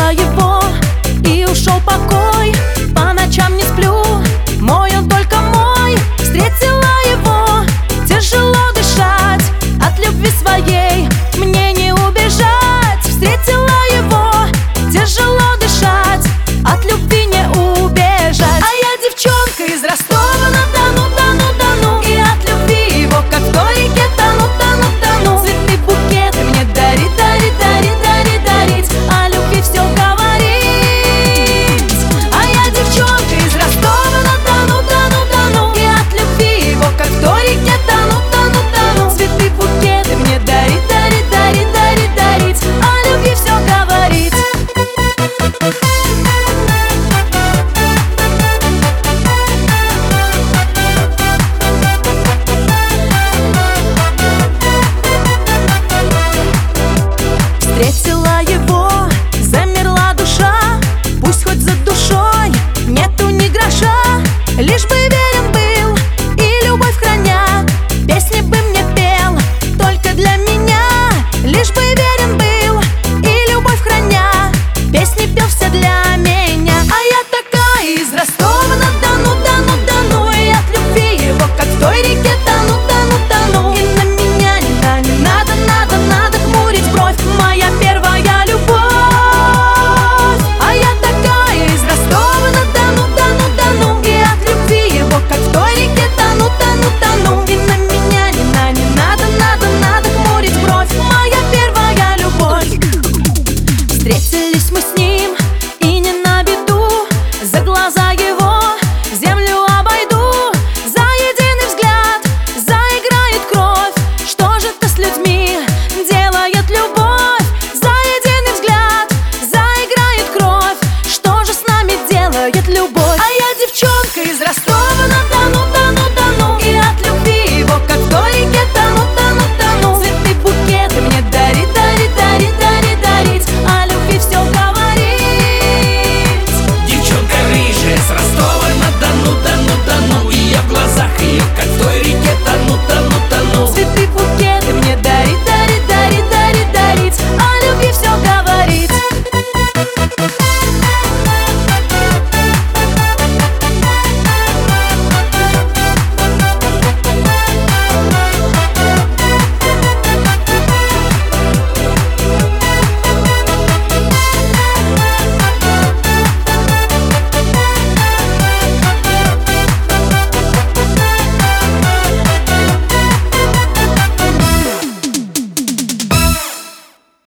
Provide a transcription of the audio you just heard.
Встретила его, и ушел покой. По ночам не сплю, мой он только мой. Встретила его, тяжело дышать, от любви своей мне не убежать. Встретила его, тяжело дышать, от любви не убежать. А я девчонка из Ростова-на-Дону, Дону. И от любви его, как в той реке, тону. Цветы, букеты мне дарит, дарить, о любви все говорить. А я девчонка из Ростова-на-Дону, Дону. И от любви его, как в той реке, тону. Цветы, букеты мне дарит, дарить, о любви все говорить. Встретила его, замерла душа, пусть хоть за душой нету ни гроша. Лишь бы верен был и любовь храня, песни бы мне пел только для меня. Лишь бы верен был и любовь храня, песни пел все для меня. А я такая из Ростова-на-Дону, Дону. И от любви его, как в той реке, тону. И на меня не надо хмурить бровь, моя первая любовь. А я такая из Ростова-на-Дону, Дону. И от любви его, как в той реке, тону. И на меня не надо хмурить бровь, моя первая любовь. Встретились мы с ним